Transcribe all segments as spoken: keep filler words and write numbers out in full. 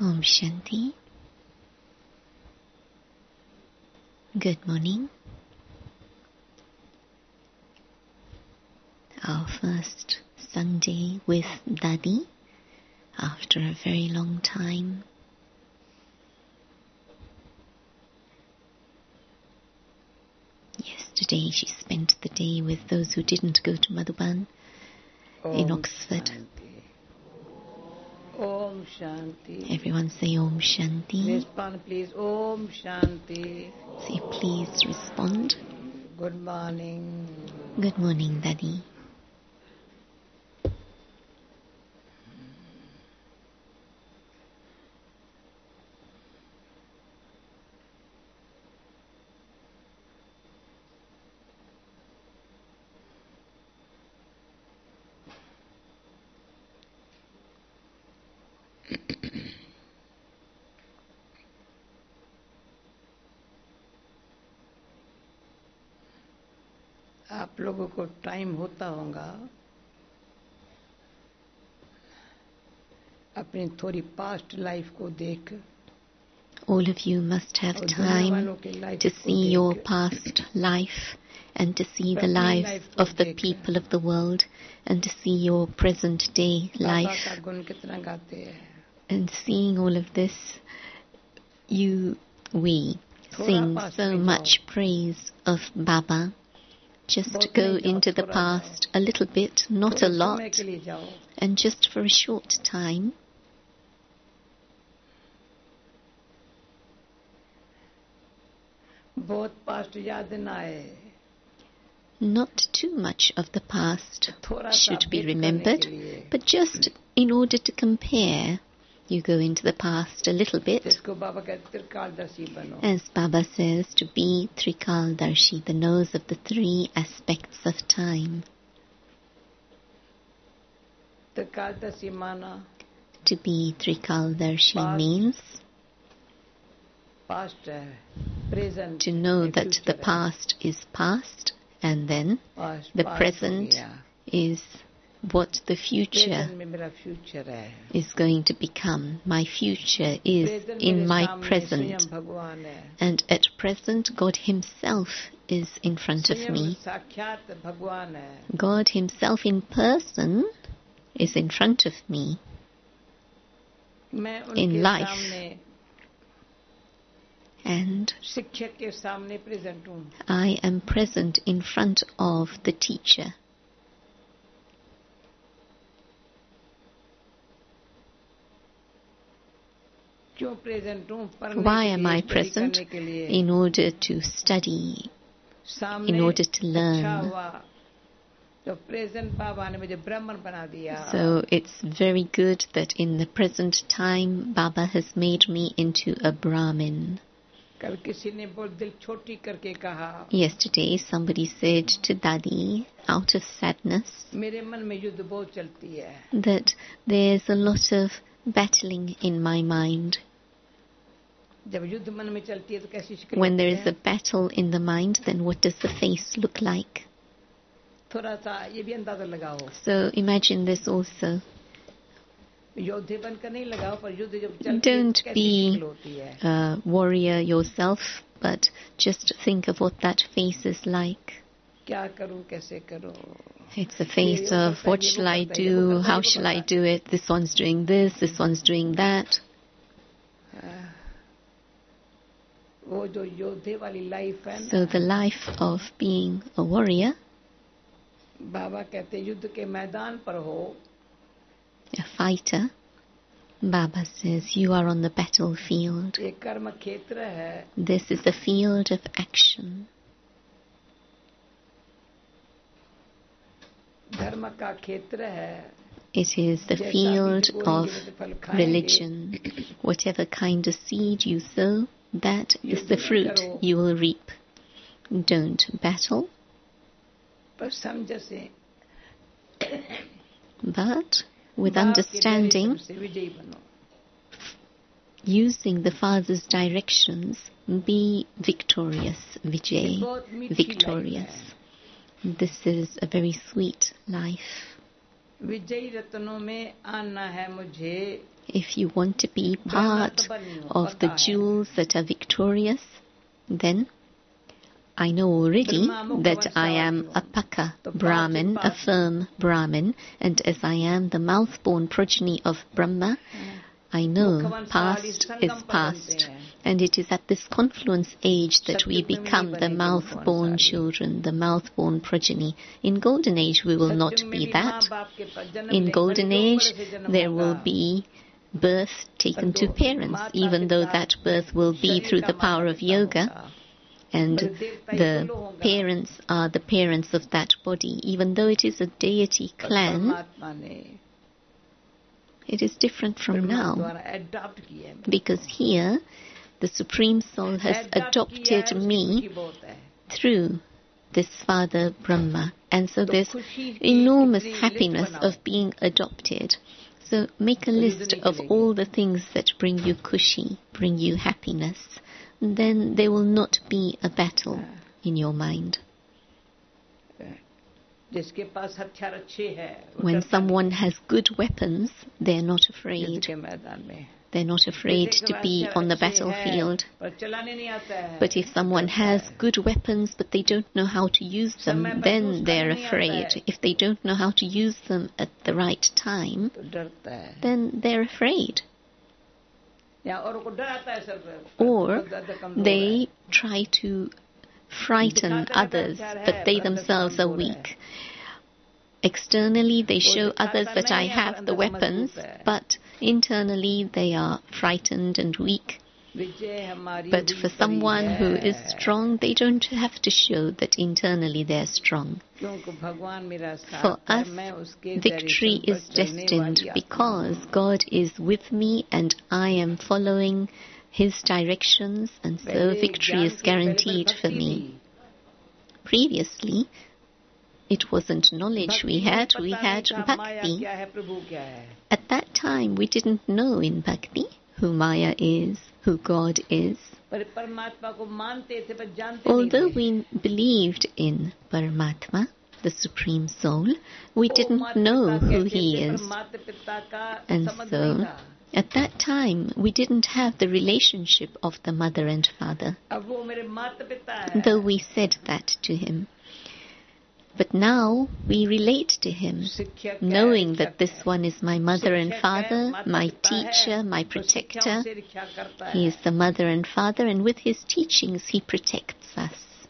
Om Shanti. Good morning. Our first Sunday with Dadi after a very long time. Yesterday she spent the day with those who didn't go to Madhuban in Oxford. Shanti. Om Shanti. Everyone say Om Shanti. Respond please. Om Shanti. Say please respond. Good morning. Good morning, Dadi. आप लोगों को time होता होगा अपनी थोड़ी past life को देख. All of you must have time to see your past life and to see the lives of the people of the world and to see your present day life. बाबा का गुण कितना गाते हैं. And seeing all of this, you, we, sing so much praise of Baba. Just go into the past a little bit, not a lot, and just for a short time. बहुत past याद ना आए. Not too much of the past should be remembered, but just in order to compare, you go into the past a little bit. As Baba says, to be Trikaldarshi, the nose of the three aspects of time. To be Trikaldarshi means to know that the past is past and then the present is what the future is going to become. My future is in my present. And at present, God Himself is in front of me. God Himself in person is in front of me in life. And I am present in front of the teacher. Why am I present? In order to study, in order to learn. So it's very good that in the present time Baba has made me into a Brahmin. Yesterday somebody said to Dadi, out of sadness, that there's a lot of battling in my mind. When there is a battle in the mind, then what does the face look like? So imagine this also. Don't be a warrior yourself, but just think of what that face is like. It's a face of what shall I do, how shall I do it, this one's doing this, this one's doing that. So the life of being a warrior, a fighter, Baba says, you are on the battlefield. This is the field of action. It is the field of religion. Whatever kind of seed you sow, that is the fruit you will reap. Don't battle, but with understanding, using the Father's directions, be victorious, Vijay, victorious. This is a very sweet life. If you want to be part of the jewels that are victorious, then I know already that I am a Paka Brahmin, a firm Brahmin, and as I am the mouth-born progeny of Brahma, I know past is past. And it is at this confluence age that we become the mouth-born children, the mouth-born progeny. In Golden Age, we will not be that. In Golden Age, there will be birth taken to parents, even though that birth will be through the power of yoga. And the parents are the parents of that body. Even though it is a deity clan, it is different from now. Because here, the Supreme Soul has adopted me through this Father Brahma. And so there's enormous happiness of being adopted. So make a list of all the things that bring you kushi, bring you happiness. Then there will not be a battle in your mind. When someone has good weapons, they're not afraid. They're not afraid to be on the battlefield. But if someone has good weapons but they don't know how to use them, then they're afraid. If they don't know how to use them at the right time, then they're afraid. Or they try to frighten others, but they themselves are weak. Externally, they show others that I have the weapons, but internally they are frightened and weak. But for someone who is strong, they don't have to show that internally they're strong. For us, victory is destined because God is with me and I am following His directions, and so victory is guaranteed for me. Previously, it wasn't knowledge we had, we had bhakti. At that time, we didn't know in bhakti who Maya is, who God is. Although we believed in Paramatma, the Supreme Soul, we didn't know who He is. And so, at that time, we didn't have the relationship of the mother and father, though we said that to Him. But now we relate to Him, knowing that this one is my mother and father, my teacher, my protector. He is the mother and father, and with His teachings He protects us.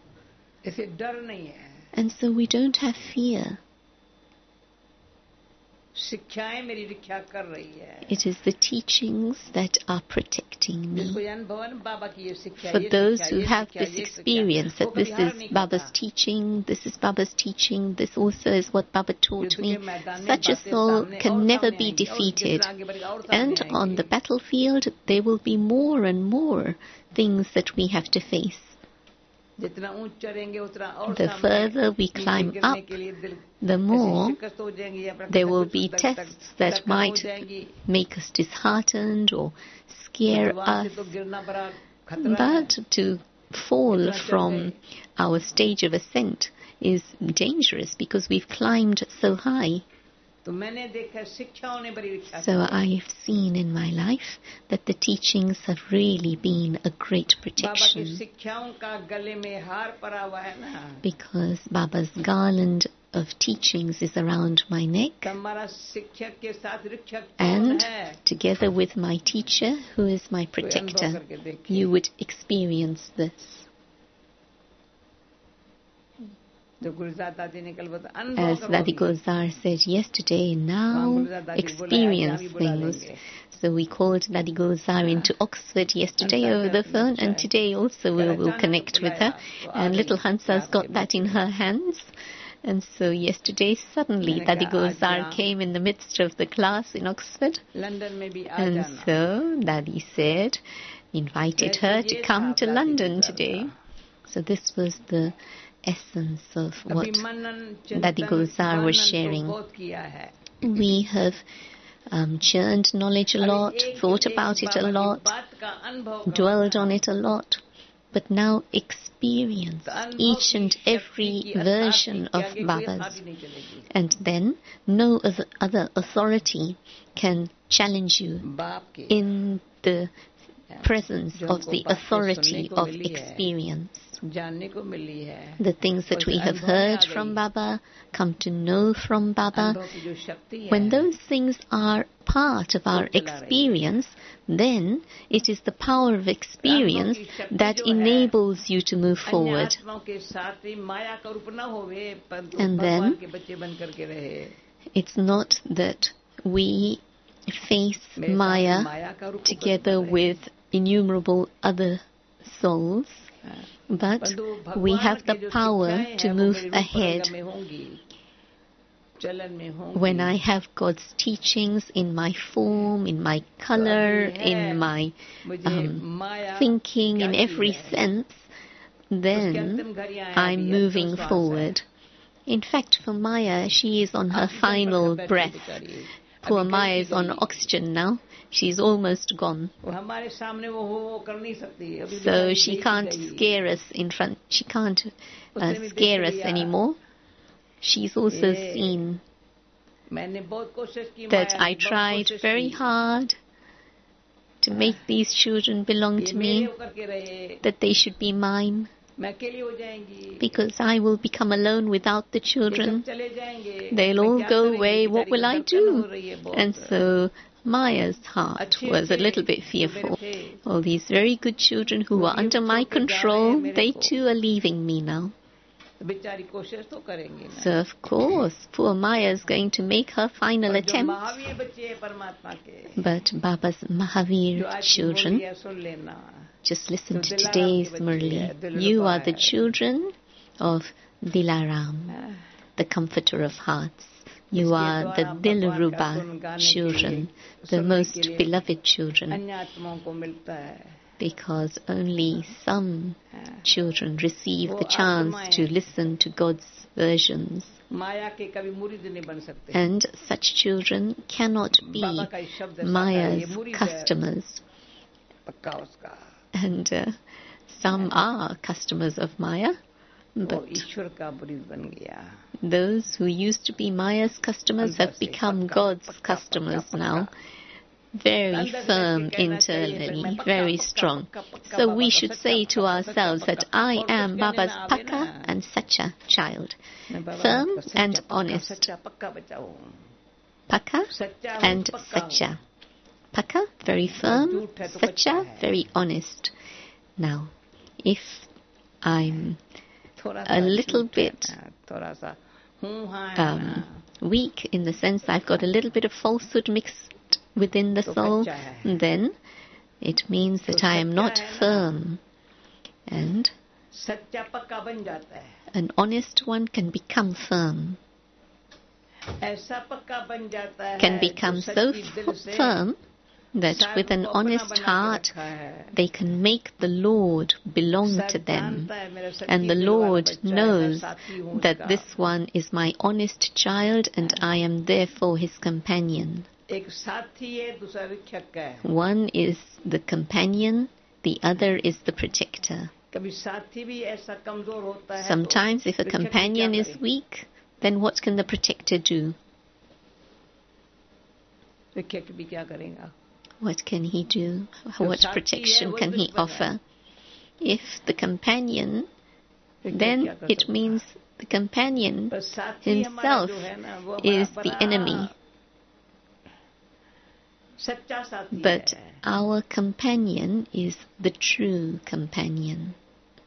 And so we don't have fear. It is the teachings that are protecting me. For those who have this experience that this is Baba's teaching, this is Baba's teaching, this also is what Baba taught me, such a soul can never be defeated. And on the battlefield, there will be more and more things that we have to face. The further we climb up, the more there will be tests that might make us disheartened or scare us. But to fall from our stage of ascent is dangerous because we've climbed so high. So I have seen in my life that the teachings have really been a great protection. Because Baba's garland of teachings is around my neck, and together with my teacher, who is my protector, you would experience this. As Dadi Gulzar said yesterday, now experience things. So we called Dadi Gulzar into Oxford yesterday over the phone, and today also we will connect with her. And little Hansa's got that in her hands. And so yesterday suddenly Dadi Gulzar came in the midst of the class in Oxford. And so Dadi said, invited her to come to London today. So this was the essence of what Dadi Gulzar was sharing. We have um, churned knowledge a lot, thought about it a lot, dwelled on it a lot, but now experience each and every version of Baba's. And then no other authority can challenge you in the presence of the authority of experience. The things that we have heard from Baba, come to know from Baba, when those things are part of our experience, then it is the power of experience that enables you to move forward. And then it's not that we face Maya together with innumerable other souls, but we have the power to move ahead. When I have God's teachings in my form, in my color, in my um, thinking, in every sense, then I'm moving forward. In fact, for Maya, she is on her final breath. Poor Maya is on oxygen now. She's almost gone. So she can't scare us in front. She can't uh, scare us anymore. She's also seen that I tried very hard to make these children belong to me, that they should be mine, because I will become alone without the children. They'll all go away. What will I do? And so Maya's heart was a little bit fearful. All these very good children who were under my control, they too are leaving me now. So of course, poor Maya is going to make her final attempt. But Baba's Mahavir children, just listen to today's Murli. You are the children of Dilaram, the comforter of hearts. You are the Dilruba children, the most beloved children, because only some children receive the chance to listen to God's versions. And such children cannot be Maya's customers. And uh, some are customers of Maya, but those who used to be Maya's customers have become God's customers now. Very firm internally, very strong. So we should say to ourselves that I am Baba's Paka and Sacha child. Firm and honest. Paka and Sacha. Paka, very firm. Sacha, very honest. Now, if I'm a little bit um, weak in the sense I've got a little bit of falsehood mixed within the soul, then it means that I am not firm. And an honest one can become firm. Can become so f- firm that with an honest heart they can make the Lord belong to them. And the Lord knows that this one is my honest child and I am therefore his companion. One is the companion, the other is the protector. Sometimes if a companion is weak, then what can the protector do? What can he do? What protection can he offer? If the companion, then it means the companion himself is the enemy. But our companion is the true companion.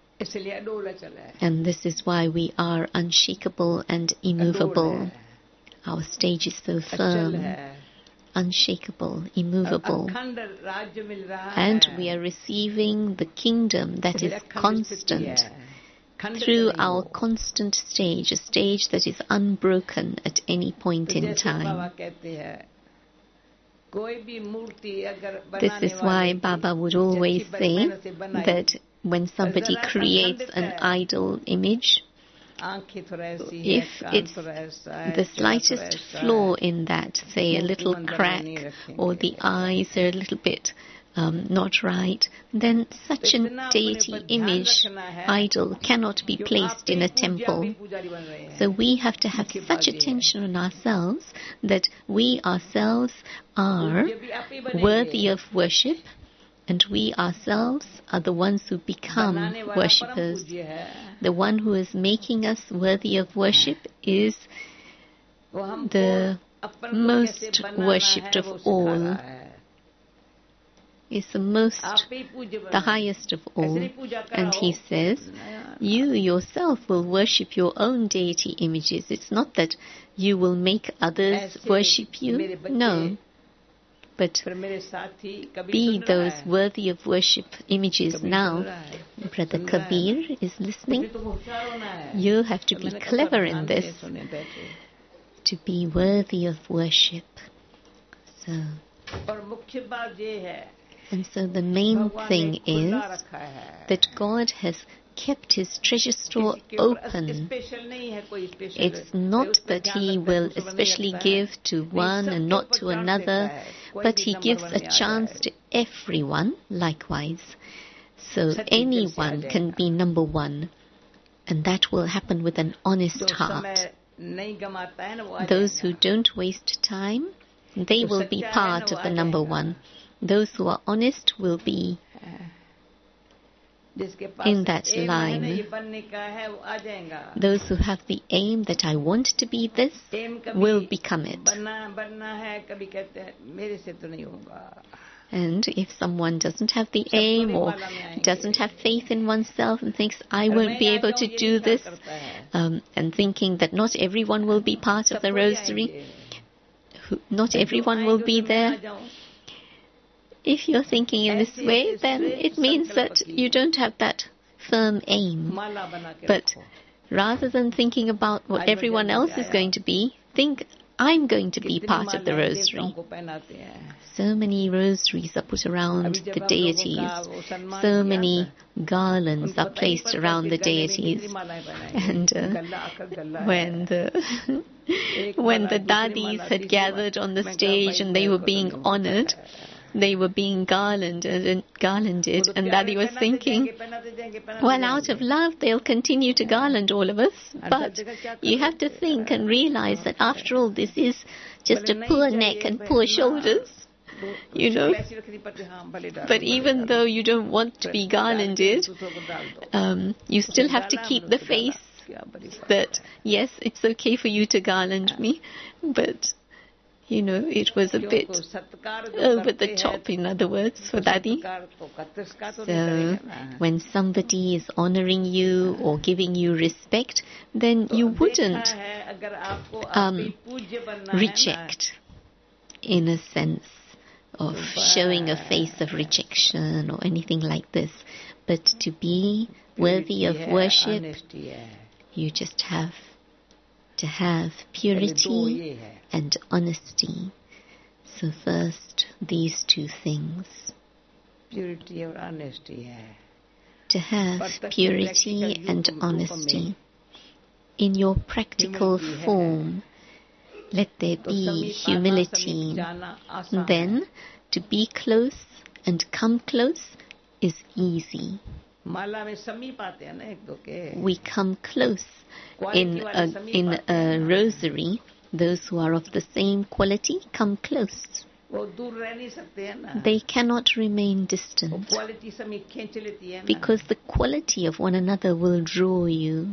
And this is why we are unshakable and immovable. Our stage is so firm, unshakable, immovable. And we are receiving the kingdom that is constant through our constant stage, a stage that is unbroken at any point in time. This is why Baba would always say that when somebody creates an idol image, if it's the slightest flaw in that, say a little crack, or the eyes are a little bit um, not right, then such a deity image, idol, cannot be placed in a temple. So we have to have such attention on ourselves that we ourselves are worthy of worship, and we ourselves are the ones who become worshippers. The one who is making us worthy of worship is the most worshipped of all, is the most, the highest of all. And he says, you yourself will worship your own deity images. It's not that you will make others worship you. No. But be those worthy of worship images now. Brother Kabir is listening. You have to be clever in this to be worthy of worship. So, and so the main thing is that God has kept his treasure store open. It's not that he will especially give to one and not to another, but he gives a chance to everyone likewise. So anyone can be number one, and that will happen with an honest heart. Those who don't waste time, they will be part of the number one. Those who are honest will be in that line. Those who have the aim that I want to be this will become it. And if someone doesn't have the aim or doesn't have faith in oneself and thinks, I won't be able to do this, um, and thinking that not everyone will be part of the rosary, who, not everyone will be there, if you're thinking in this way, then it means that you don't have that firm aim. But rather than thinking about what everyone else is going to be, think, I'm going to be part of the rosary. So many rosaries are put around the deities. So many garlands are placed around the deities. And uh, when the when the dadis had gathered on the stage and they were being honored, they were being garlanded and garlanded, and Daddy was thinking, well, out of love, they'll continue to garland all of us, but you have to think and realize that after all, this is just a poor neck and poor shoulders, you know. But even though you don't want to be garlanded, um, you still have to keep the face that, yes, it's okay for you to garland me, but you know, it was a bit over the top, in other words, for Daddy. So, when somebody is honoring you or giving you respect, then you wouldn't um, reject, in a sense of showing a face of rejection or anything like this. But to be worthy of worship, you just have to have purity and honesty. So first, these two things. Purity or honesty. To have purity and honesty. In your practical form, let there be humility. Then, to be close and come close is easy. We come close. In a, in a rosary, those who are of the same quality come close. They cannot remain distant because the quality of one another will draw you.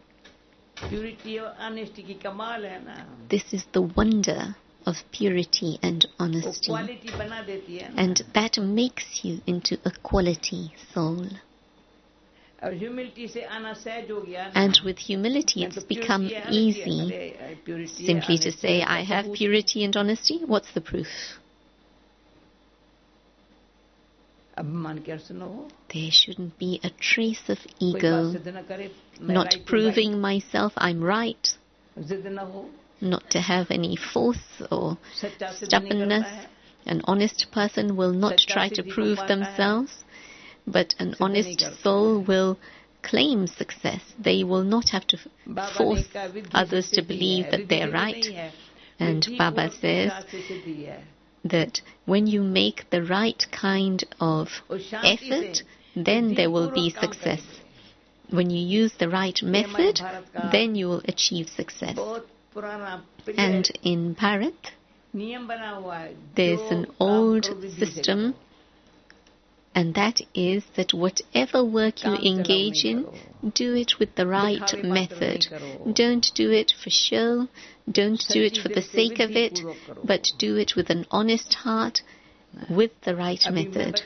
This is the wonder of purity and honesty, and that makes you into a quality soul. And with humility it's become easy simply to say, I have purity and honesty. What's the proof? There shouldn't be a trace of ego, not proving myself I'm right, not to have any force or stubbornness. An honest person will not try to prove themselves, but an honest soul will claim success. They will not have to force others to believe that they're right. And Baba says, that when you make the right kind of effort, then there will be success. When you use the right method, then you will achieve success. And in Bharat, there's an old system, and that is that whatever work you engage in, do it with the right method. Don't do it for show, don't do it for the sake of it, but do it with an honest heart, with the right method,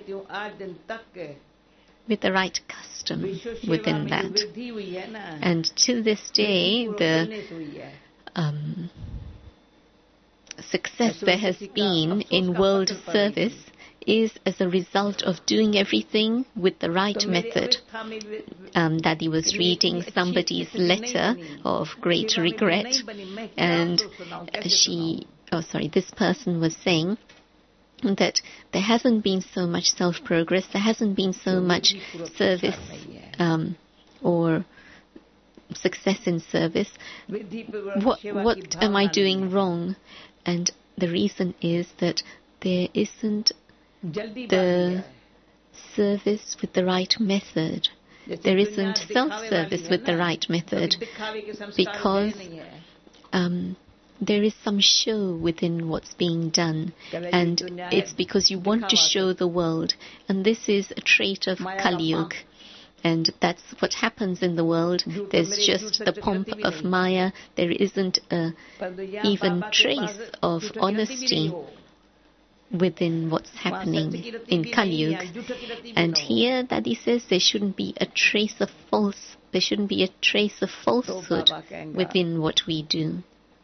with the right custom within that. And to this day, the um, success there has been in world service is as a result of doing everything with the right method. Um, Daddy was reading somebody's letter of great regret, and she, oh sorry, this person was saying that there hasn't been so much self-progress, there hasn't been so much service um, or success in service. What, what am I doing wrong? And the reason is that there isn't the service with the right method. There isn't self-service with the right method, because um, there is some show within what's being done, and it's because you want to show the world, and this is a trait of Kali Yuga. And that's what happens in the world. There's just the pomp of Maya. There isn't a even trace of honesty within what's happening in Kali Yuga. And here Daddy says there shouldn't be a trace of false, there shouldn't be a trace of falsehood within what we do.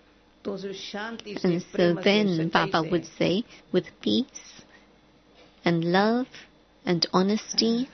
And so then Baba would say, with peace and love and honesty,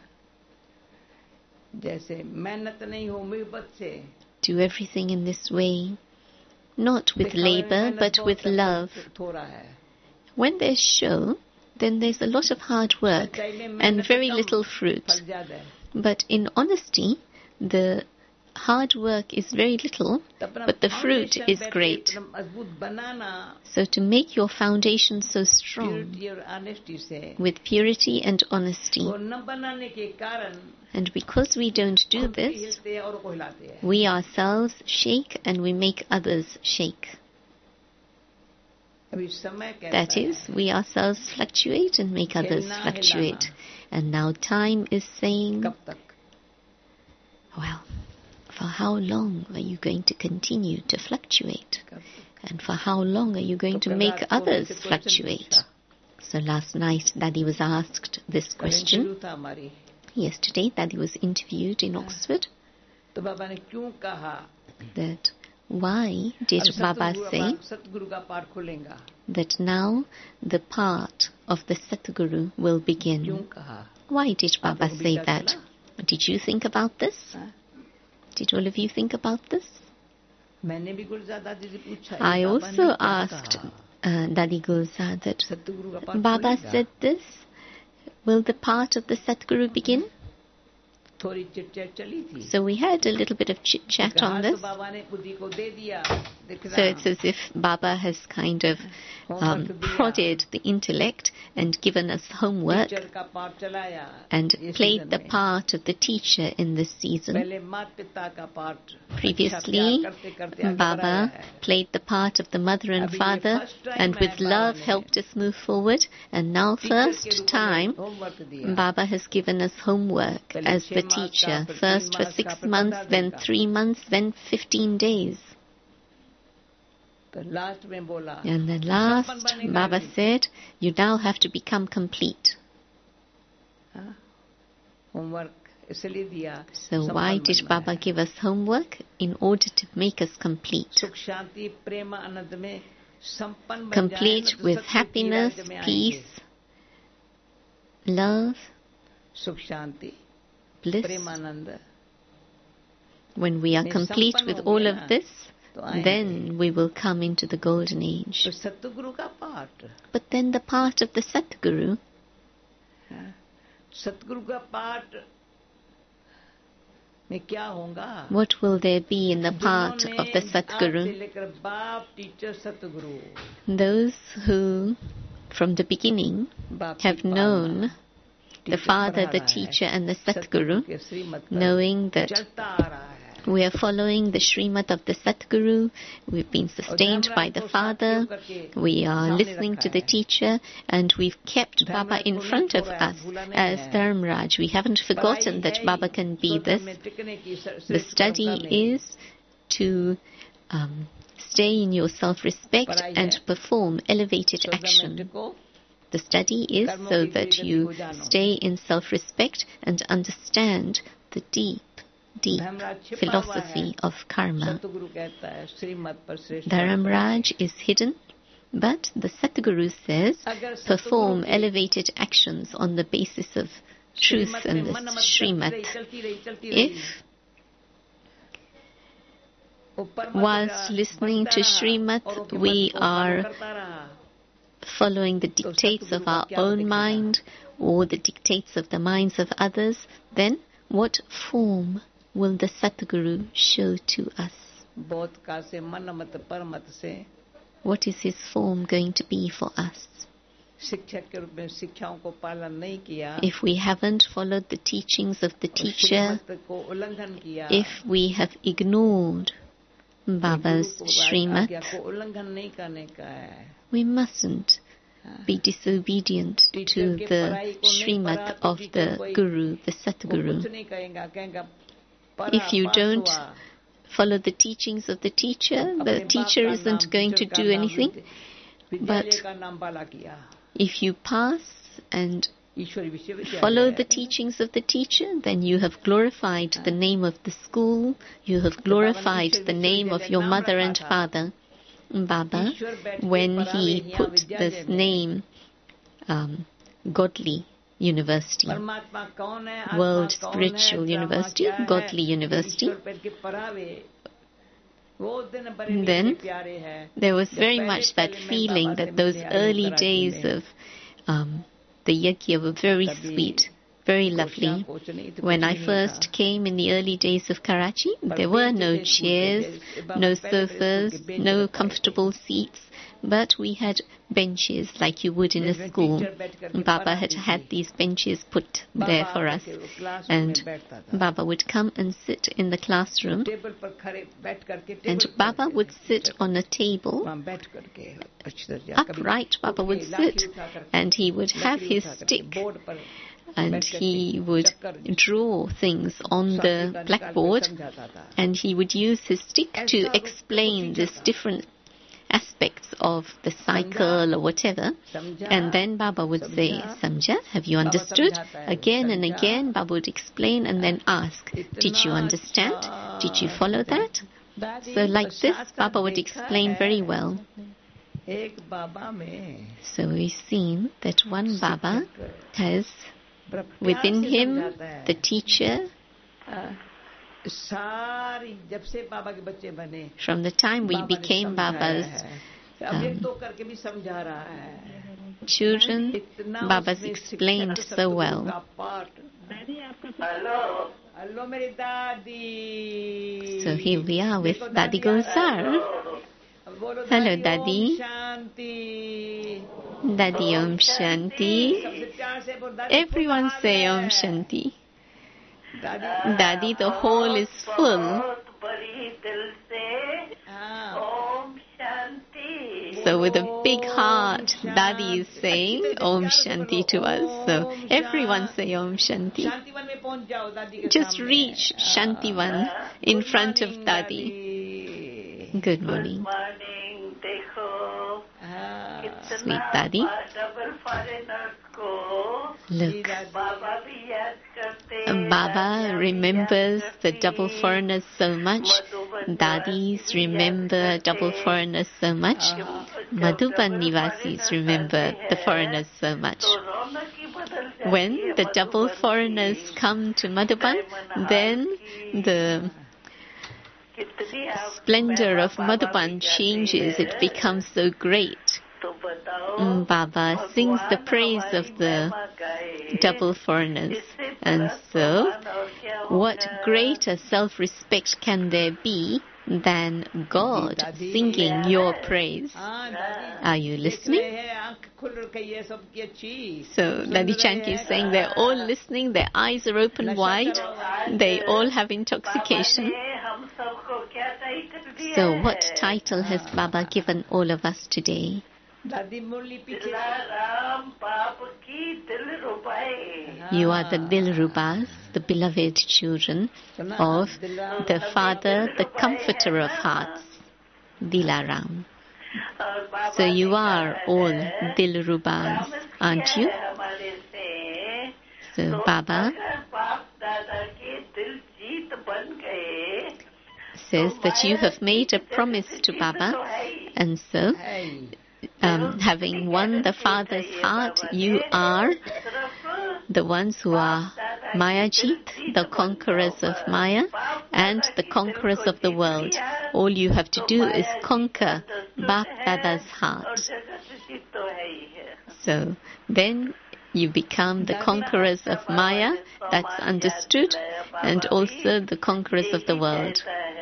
do everything in this way, not with labor, but with love. When there's show, then there's a lot of hard work and very little fruit. But in honesty, the hard work is very little, but the fruit is great. So to make your foundation so strong with purity and honesty, and because we don't do this, we ourselves shake and we make others shake. That is, we ourselves fluctuate and make others fluctuate. And now time is saying, well, for how long are you going to continue to fluctuate? And for how long are you going to make others fluctuate? So last night, Daddy was asked this question. Yesterday, Daddy was interviewed in Oxford. That why did Baba say that now the part of the Satguru will begin? Why did Baba say that? Did you think about this? Did all of you think about this? I also asked uh, Dadi Gulzar that Baba said this. Will the part of the Satguru begin? So we had a little bit of chit-chat on this. So it's as if Baba has kind of um, prodded the intellect and given us homework and played the part of the teacher in this season. Previously, Baba played the part of the mother and father and with love helped us move forward. And now, first time, Baba has given us homework as the teacher, first for six months, then three months, then fifteen days. And then last, Baba said, you now have to become complete. So why did Baba give us homework? In order to make us complete. Complete with happiness, peace, love, bliss. When we are complete with all of this, then we will come into the golden age. But then the part of the Satguru, what will there be in the part of the Satguru? Those who from the beginning have known the Father, the Teacher and the Satguru, knowing that we are following the Srimad of the Satguru, we've been sustained by the Father, we are listening to the Teacher, and we've kept Baba in front of us as Dharmraj. We haven't forgotten that Baba can be this. The study is to um, stay in your self-respect and perform elevated action. The study is so that you stay in self-respect and understand the deep, deep philosophy of karma. Dharamraj is hidden, but the Satguru says, perform elevated actions on the basis of truth and the Srimad. If whilst listening to Srimad we are following the dictates of our own mind or the dictates of the minds of others, then what form will the Satguru show to us? What is his form going to be for us? If we haven't followed the teachings of the teacher, if we have ignored Baba's Srimad, we mustn't be disobedient to the Srimad of the Guru, the Satguru. If you don't follow the teachings of the teacher, the teacher isn't going to do anything. But if you pass and follow the teachings of the teacher, then you have glorified the name of the school, you have glorified the name of your mother and father. Baba, when he put this name, um, Godly University, World Spiritual University, Godly University, then there was very much that feeling that those early days of um, the yajna were very sweet, very lovely. When I first came in the early days of Karachi, there were no chairs, no sofas, no comfortable seats, but we had benches like you would in a school. Baba had had these benches put there for us, and Baba would come and sit in the classroom, and Baba would sit on a table, upright Baba would sit, and he would have his stick, and he would draw things on the blackboard, and he would use his stick to explain this different aspects of the cycle or whatever, and then Baba would say, Samjha, have you understood? Again and again Baba would explain and then ask, did you understand? Did you follow that? So like this Baba would explain very well. So we've seen that one Baba has within him the teacher. From the time we became Baba's um, children, Baba's explained so well. So here we are with Dadi Gosar. Hello, Dadi. Dadi Om Shanti. Everyone say Om Shanti. Dadi, the hall is full. So with a big heart, Dadi is saying Om Shanti to us. So everyone say Om Shanti. Just reach Shantivan in front of Dadi. Good morning. Sweet Dadi. Look, Baba remembers the double foreigners so much. Dadis remember double foreigners so much. Madhuban Nivasis remember the foreigners so much. When the double foreigners come to Madhuban, then the splendor of Madhuban changes. It becomes so great. Baba sings the praise of the double foreigners. And so, what greater self-respect can there be than God singing your praise. Are you listening? So Dadi Chan keeps saying they're all listening, their eyes are open wide, they all have intoxication. So what title has Baba given all of us today? You are the Dilrubas, the beloved children of the Father, the Comforter of Hearts, Dilaram. So you are all Dilrubas, aren't you? So Baba says that you have made a promise to Baba, and so um, having won the Father's heart, you are the ones who are Mayajit, the conquerors of Maya, and the conquerors of the world. All you have to do is conquer Bap Dada's heart. So then you become the conquerors of Maya, that's understood, and also the conquerors of the world.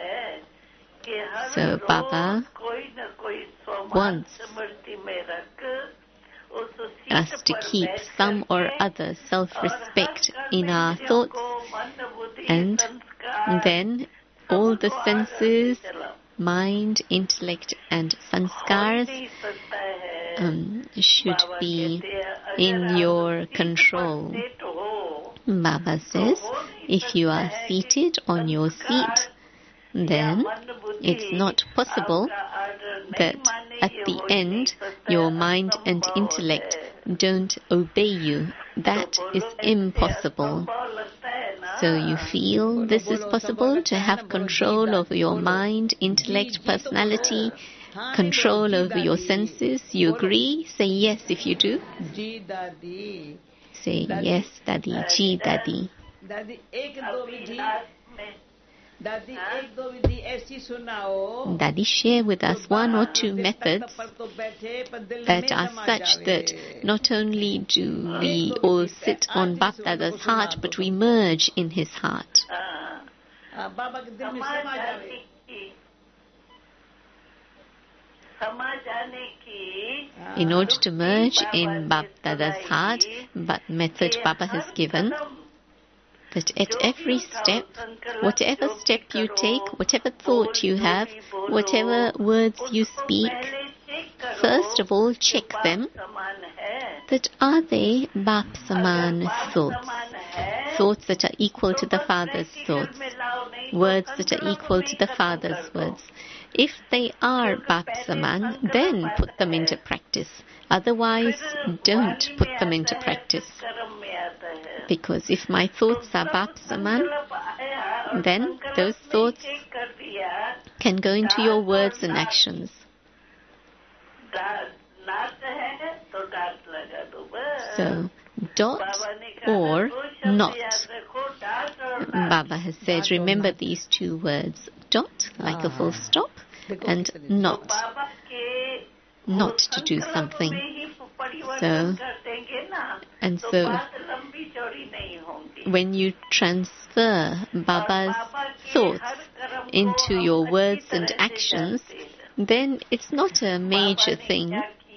So Baba wants us to keep some or other self-respect in our thoughts, and then all the senses, mind, intellect and sanskars um, should be in your control. Baba says, if you are seated on your seat, then it's not possible that at the end your mind and intellect don't obey you. That is impossible. So you feel this is possible, to have control over your mind, intellect, personality, control over your senses. You agree? Say yes if you do. Say yes, Dadi. Ji, Dadi. Dadi, share with us one or two methods that are such that not only do we all sit on Bap Dada's heart, but we merge in his heart. In order to merge in Bap Dada's heart, but method Baba has given, that at every step, whatever step you take, whatever thought you have, whatever words you speak, first of all check them, that are they Bap Saman thoughts, thoughts that are equal to the Father's thoughts, words that are equal to the Father's words. If they are Bap Saman, then put them into practice. Otherwise, don't put them into practice. Because if my thoughts are Bap Saman, then those thoughts can go into your words and actions. So, dot or not. Baba has said, remember these two words. Dot, like a full stop, and not. Not to do something. So, and so, when you transfer Baba's thoughts into your words and actions, then it's not a major thing.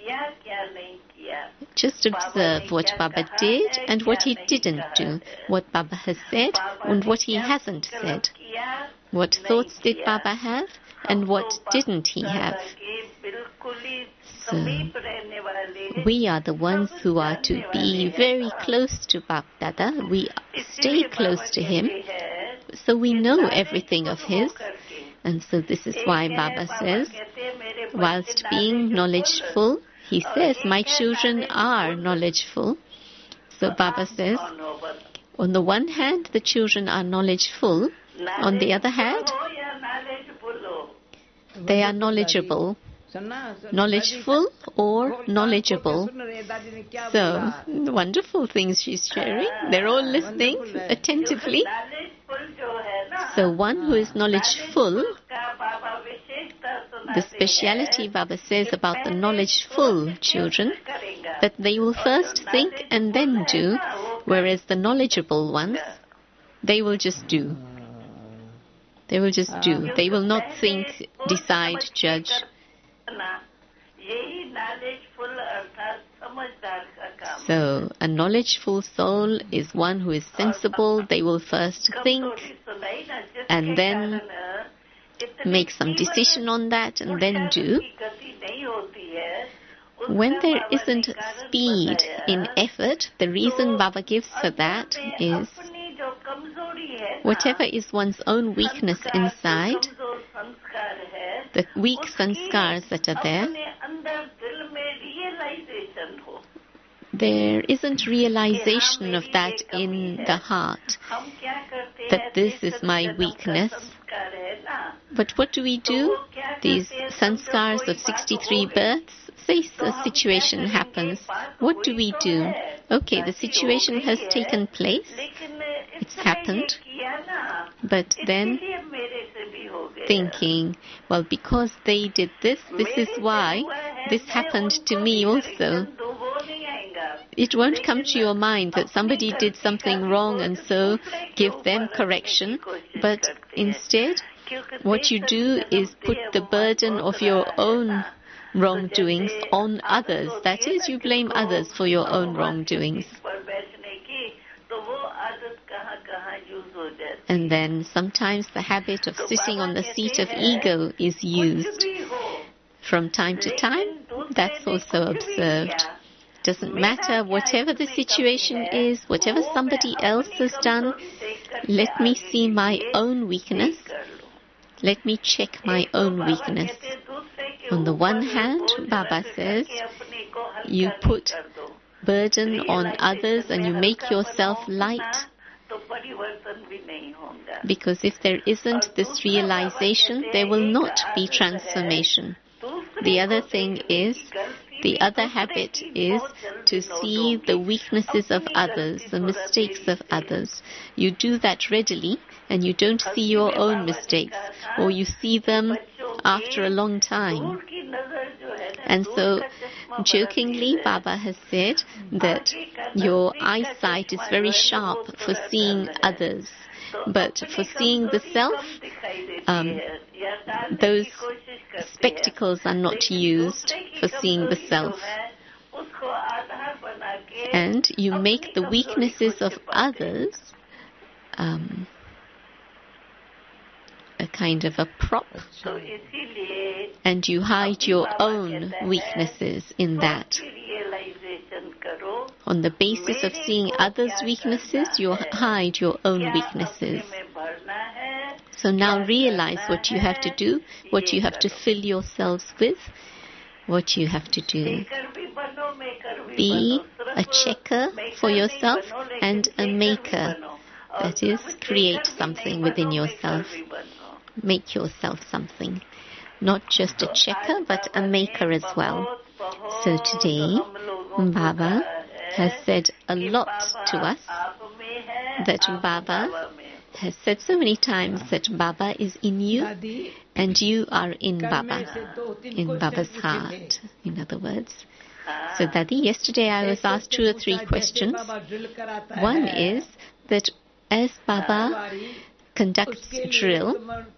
Just observe what Baba did and what he didn't do, what Baba has said and what he hasn't said. What thoughts did Baba have and what didn't he have? So, we are the ones who are to be very close to Bap Dada. We stay close to him, so we know everything of his. And so this is why Baba says, whilst being knowledgeful, he says, my children are knowledgeful. So Baba says, on the one hand, the children are knowledgeful. On the other hand, they are knowledgeable. Knowledgeful or knowledgeable. So, wonderful things she's sharing. They're all listening attentively. So, one who is knowledgeful, the speciality Baba says about the knowledgeful children, that they will first think and then do, whereas the knowledgeable ones, they will just do. They will just do. They will not think, decide, judge. So, a knowledgeful soul is one who is sensible. They will first think and then make some decision on that and then do. When there isn't speed in effort, the reason Baba gives for that is whatever is one's own weakness inside, the weak sanskars that are there, there isn't realization of that in the heart, that this is my weakness. But what do we do? These sanskars of sixty-three births, say a situation happens. What do we do? Okay, the situation has taken place. It's happened. But then thinking, well, because they did this, this is why this happened to me also. It won't come to your mind that somebody did something wrong and so give them correction. But instead, what you do is put the burden of your own wrongdoings on others. That is, you blame others for your own wrongdoings. And then sometimes the habit of sitting on the seat of ego is used. From time to time, that's also observed. Doesn't matter, whatever the situation is, whatever somebody else has done, let me see my own weakness. Let me check my own weakness. On the one hand, Baba says, you put burden on others and you make yourself light. Because if there isn't this realization, there will not be transformation. The other thing is, the other habit is to see the weaknesses of others, the mistakes of others. You do that readily and you don't see your own mistakes, or you see them after a long time. And so, jokingly, Baba has said that your eyesight is very sharp for seeing others, but for seeing the self, um, those spectacles are not used for seeing the self. And you make the weaknesses of others um, a kind of a prop, and you hide your own weaknesses in that. On the basis of seeing others' weaknesses, you hide your own weaknesses. So now realize what you have to do, what you have to fill yourselves with, what you have to do. Be a checker for yourself and a maker. That is, create something within yourself. Make yourself something. Not just a checker, but a maker as well. So today, Baba has said a lot to us, that Baba has said so many times that Baba is in you and you are in Baba, in Baba's heart, in other words. So Dadi, yesterday I was asked two or three questions. One is that as Baba conducts drill,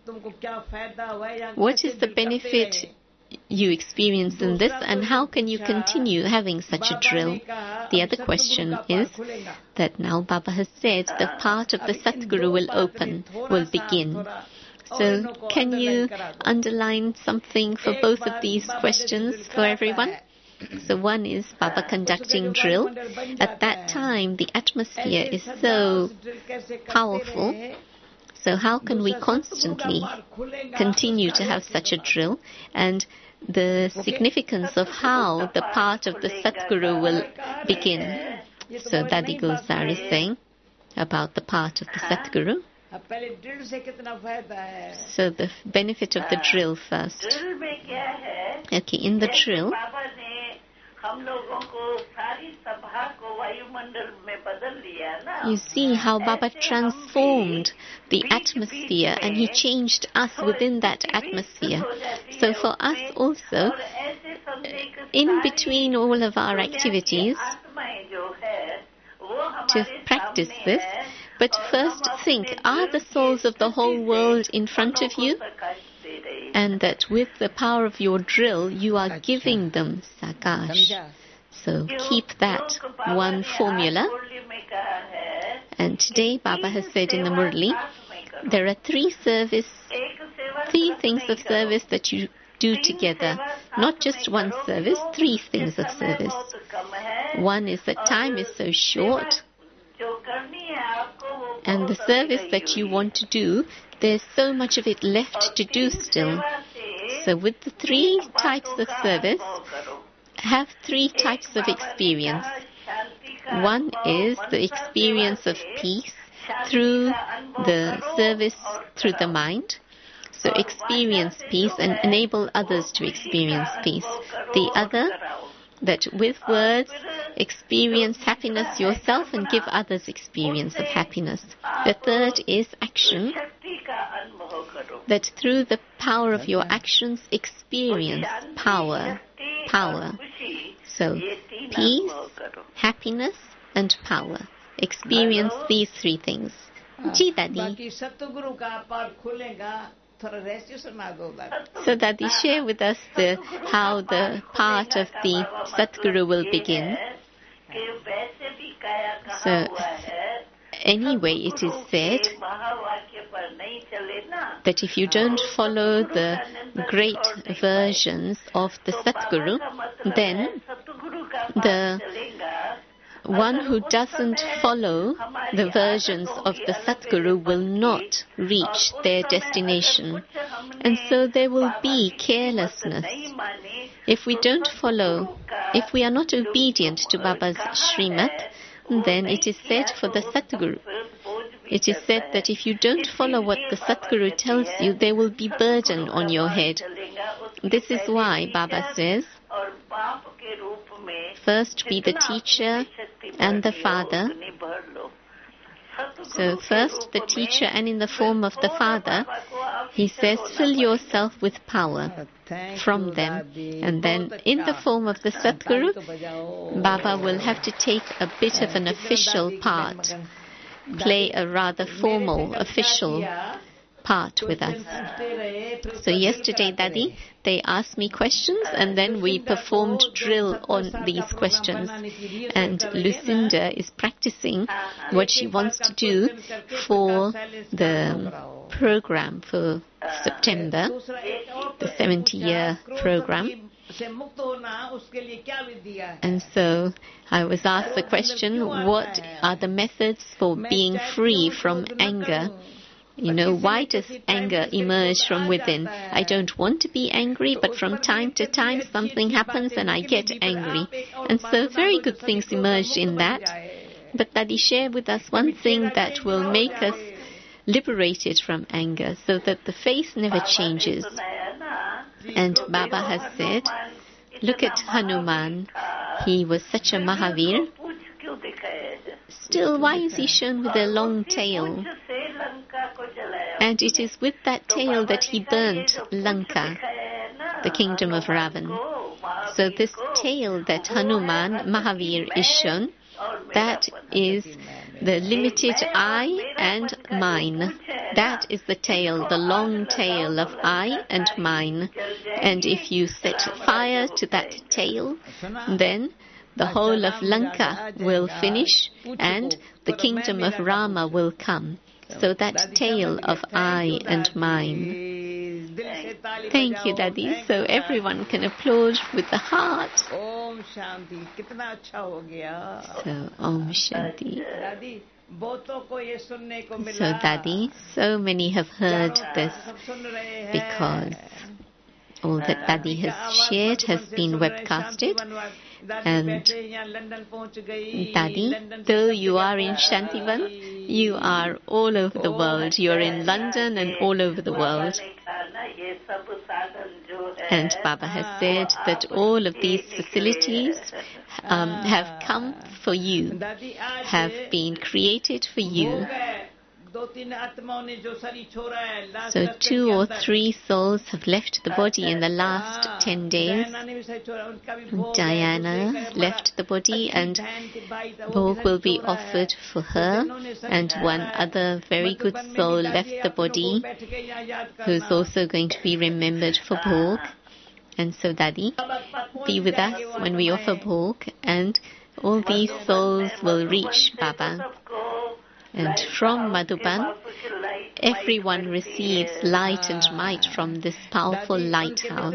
what is the benefit you experience in this, and how can you continue having such a drill? The other question is that now Baba has said the part of the Satguru will open, will begin. So can you underline something for both of these questions for everyone? So one is Baba conducting drill. At that time, the atmosphere is so powerful. So how can we constantly continue to have such a drill? And the significance of how the part of the Satguru will begin. So Dadi Gulzar is saying about the part of the Satguru. So the benefit of the drill first. Okay, in the drill, you see how Baba transformed the atmosphere and he changed us within that atmosphere. So for us also, in between all of our activities, to practice this, But first think, are the souls of the whole world in front of you? And that with the power of your drill, you are giving them sakash. So keep that one formula. And today Baba has said in the Murli, there are three service, three things of service that you do together. Not just one service, three things of service. One is that time is so short, and the service that you want to do, there's so much of it left to do still. So with the three types of service, have three types of experience. One is the experience of peace through the service through the mind. So experience peace and enable others to experience peace. The other, that with words, experience happiness yourself and give others experience of happiness. The third is action, that through the power of your actions, experience power, power. So, peace, happiness, and power. Experience these three things. Ji, Dadi. So, Dadi, share with us the, how the part of the Satguru will begin. So, anyway, it is said that if you don't follow the great versions of the Satguru, then the one who doesn't follow the versions of the Satguru will not reach their destination. And so there will be carelessness. If we don't follow, if we are not obedient to Baba's Srimad, then it is said for the Satguru. It is said that if you don't follow what the Satguru tells you, there will be burden on your head. This is why Baba says, first be the teacher and the father. So first the teacher, and in the form of the father, he says, fill yourself with power from them. And then in the form of the Satguru, Baba will have to take a bit of an official part, play a rather formal, official part with us. So yesterday, Dadi, they asked me questions and then we performed drill on these questions. And Lucinda is practicing what she wants to do for the program for September, the seventy-year program. And so I was asked the question, what are the methods for being free from anger? You know, why does anger emerge from within? I don't want to be angry, but from time to time something happens and I get angry. And so very good things emerged in that. But Dadi, share with us one thing that will make us liberated from anger, so that the face never changes. And Baba has said, look at Hanuman. He was such a Mahavir. Still, why is he shown with a long tail? And it is with that tail that he burnt Lanka, the kingdom of Ravan. So this tail that Hanuman, Mahavir, is shown, that is the limited I and mine. That is the tail, the long tail of I and mine. And if you set fire to that tail, then the whole of Lanka will finish and the kingdom of Rama will come. So that tale of I and mine. Thank you, Dadi. So everyone can applaud with the heart. Om Shanti. Kitna acha ho gaya. So, Om Shanti. So, Dadi, so many have heard this because all that Dadi has shared has been webcasted. And Dadi, though you are in Shantivan, you are all over the world. You are in London and all over the world. And Baba has said that all of these facilities um, have come for you, have been created for you. So two or three souls have left the body in the last ten days, Diana left the body, and bhog will be offered for her, and one other very good soul left the body who's also going to be remembered for bhog. And so Daddy, be with us when we offer bhog, and all these souls will reach Baba. And from Madhuban, everyone receives light and might from this powerful lighthouse.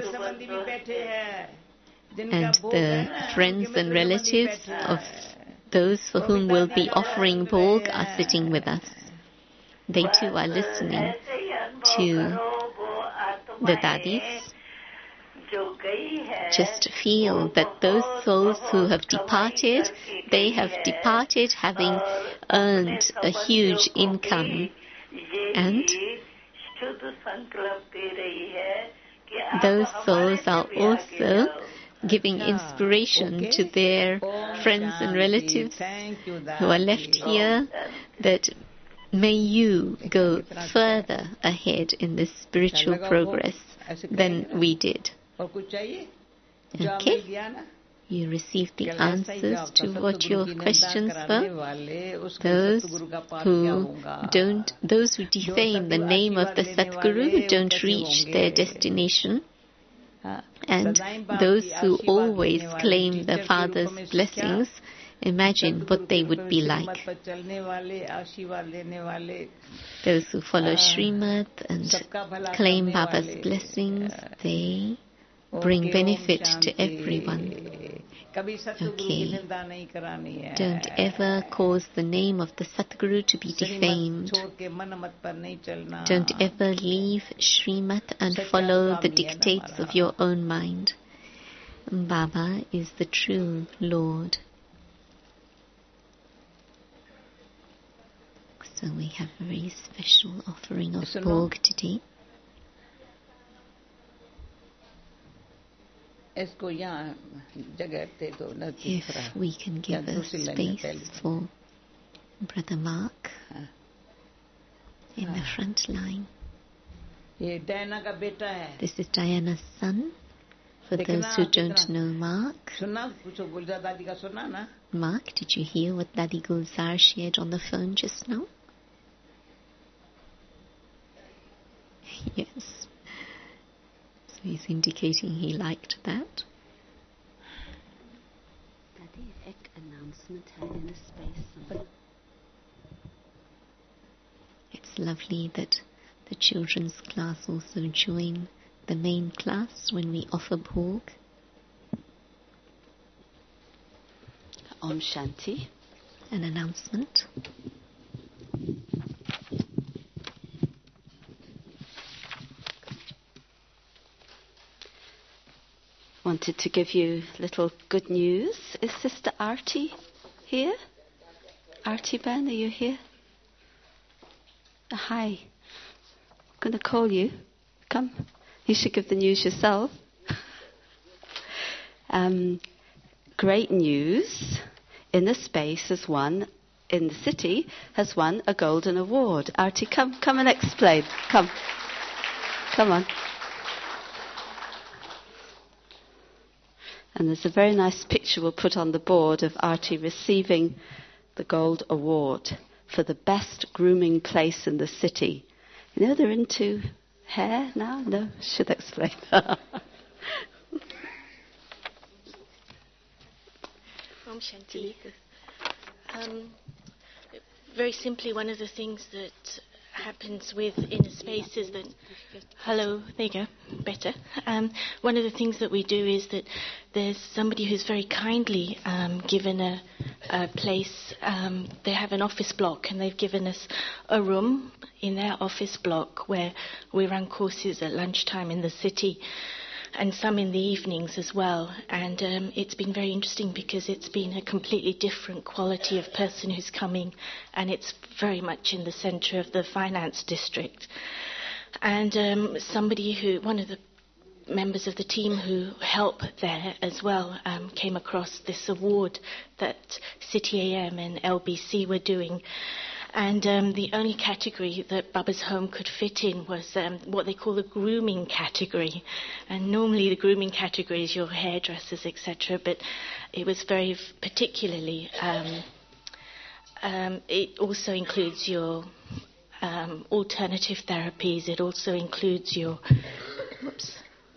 And the friends and relatives of those for whom we'll be offering bhog are sitting with us. They too are listening to the Dadis. Just feel that those souls who have departed, they have departed having earned a huge income, and those souls are also giving inspiration to their friends and relatives who are left here, that may you go further ahead in this spiritual progress than we did. Okay? You received the answers to what your questions were. Those who don't, those who defame the name of the Satguru don't reach their destination. And those who always claim the Father's blessings, imagine what they would be like. Those who follow Srimad and claim Baba's blessings, they bring benefit to everyone. Okay. Don't ever cause the name of the Satguru to be defamed. Don't ever leave Srimad and follow the dictates of your own mind. Baba is the true Lord. So we have a very special offering of bhog today. If we can give a space for Brother Mark in the front line. This is Diana's son. For those who don't know Mark, Mark, did you hear what Dadi Gulzar shared on the phone just now? Yes. So he's indicating he liked that. Daddy, ek announcement in the space. It's lovely that the children's class also join the main class when we offer bhog. Om Shanti. An announcement. Wanted to give you little good news. Is Sister Arti here? Arti Ben, are you here? Uh, hi. I'm going to call you. Come. You should give the news yourself. um, great news. In the space has won, in the city, has won a golden award. Arti, come, come and explain. Come. Come on. And there's a very nice picture we'll put on the board of Arti receiving the gold award for the best grooming place in the city. You know, they're into hair now? No, should explain. Om Shanti. Um, very simply, one of the things that happens with inner space is that, hello, there you go, better. Um, one of the things that we do is that there's somebody who's very kindly um, given a, a place. Um, they have an office block, and they've given us a room in their office block where we run courses at lunchtime in the city, and some in the evenings as well. And um, it's been very interesting because it's been a completely different quality of person who's coming, and it's very much in the centre of the finance district. And um, somebody who, one of the members of the team who help there as well, um, came across this award that City A M and L B C were doing. And um, the only category that Baba's home could fit in was um, what they call the grooming category. And normally the grooming category is your hairdressers, et cetera. But it was very f- particularly, um, um, it also includes your um, alternative therapies. It also includes your, whoops,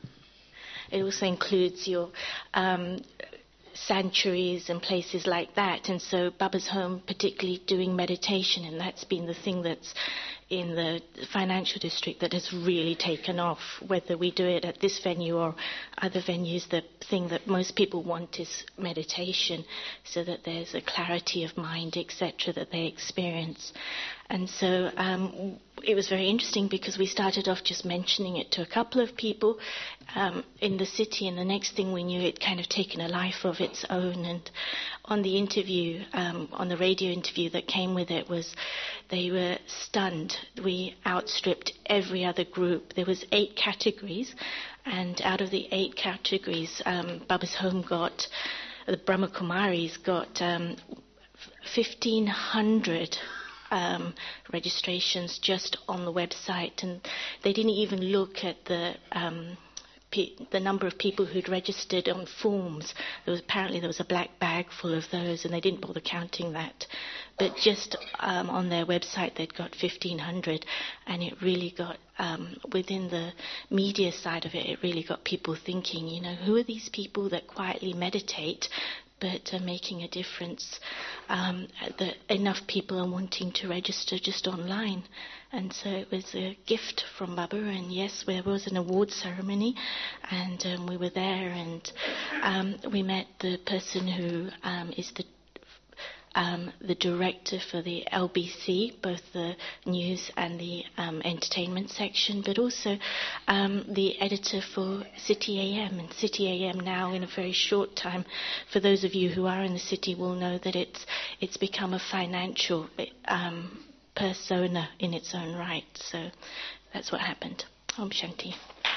it also includes your um, sanctuaries and places like that. And so Baba's home, particularly doing meditation, and that's been the thing that's in the financial district that has really taken off. Whether we do it at this venue or other venues, the thing that most people want is meditation, so that there's a clarity of mind, et cetera, that they experience. And so um, it was very interesting because we started off just mentioning it to a couple of people um, in the city, and the next thing we knew, it kind of taken a life of its own. And on the interview, um, on the radio interview that came with it, was they were stunned. We outstripped every other group. There was eight categories, and out of the eight categories, um, Baba's home got, the Brahma Kumaris got um, fifteen hundred Um, registrations just on the website, and they didn't even look at the um, pe- the number of people who'd registered on forms. There was apparently there was a black bag full of those, and they didn't bother counting that. But just um, on their website, they'd got fifteen hundred, and it really got um, within the media side of it. It really got people thinking. You know, who are these people that quietly meditate, but are making a difference, um, that enough people are wanting to register just online. And so it was a gift from Baba, and yes, there was an award ceremony, and um, we were there, and um, we met the person who um, is the Um, the director for the L B C, both the news and the um, entertainment section, but also um, the editor for City A M. And City A M now, in a very short time, for those of you who are in the city will know that it's it's become a financial um, persona in its own right. So that's what happened. Om Shanti.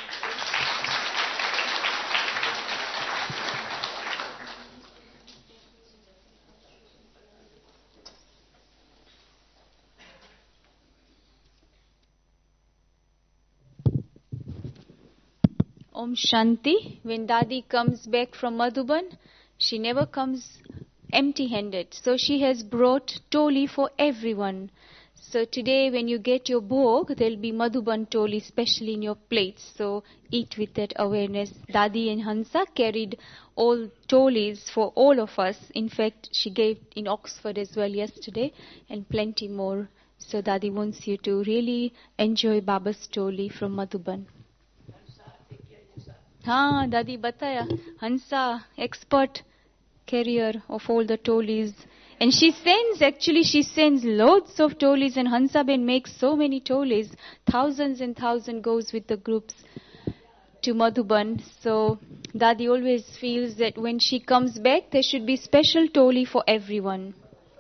Om Shanti. When Dadi comes back from Madhuban, she never comes empty-handed. So she has brought toli for everyone. So today when you get your bhog, there will be Madhuban toli, especially in your plates. So eat with that awareness. Dadi and Hansa carried all tolis for all of us. In fact, she gave in Oxford as well yesterday, and plenty more. So Dadi wants you to really enjoy Baba's toli from Madhuban. हाँ दादी बताया Hansa, expert carrier of all the tolis, and she sends actually she sends loads of tolis, and Hansa Ben makes so many tolis, thousands and thousands goes with the groups to Madhuban. So Dadi always feels that when she comes back there should be special toli for everyone.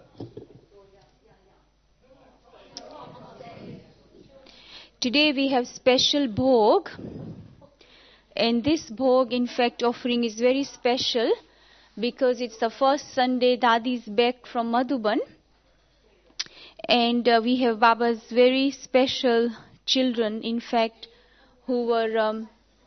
Today we have special bhog. And this bhog, in fact, offering is very special because it's the first Sunday Dadi's back from Madhuban. And uh, we have Baba's very special children, in fact, who were... Um,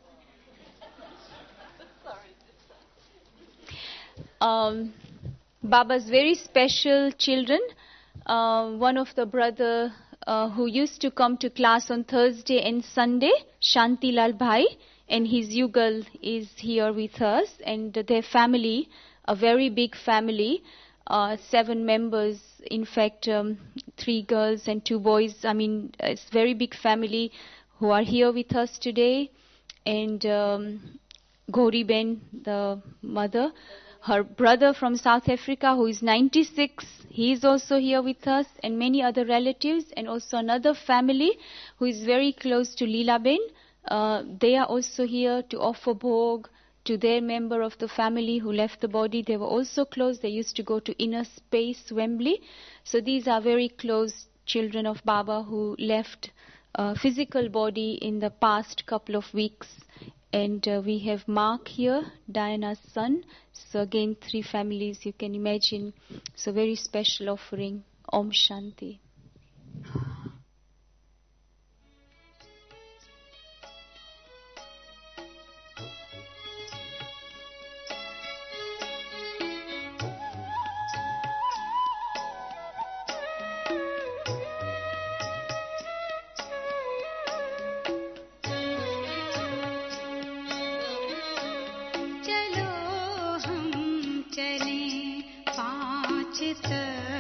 um, Baba's very special children. Uh, one of the brother uh, who used to come to class on Thursday and Sunday, Shanti Lal Bhai, and his Yugal is here with us, and their family, a very big family, uh, seven members, in fact, um, three girls and two boys. I mean, it's a very big family who are here with us today. And um, Gauri Ben, the mother, her brother from South Africa who is ninety-six, he is also here with us, and many other relatives, and also another family who is very close to Leela Ben. Uh, they are also here to offer bhog to their member of the family who left the body. They were also close. They used to go to Inner Space, Wembley. So these are very close children of Baba who left uh, physical body in the past couple of weeks. And uh, we have Mark here, Diana's son. So again, three families you can imagine. So very special offering. Om Shanti. चलो हम चलें पाँच तक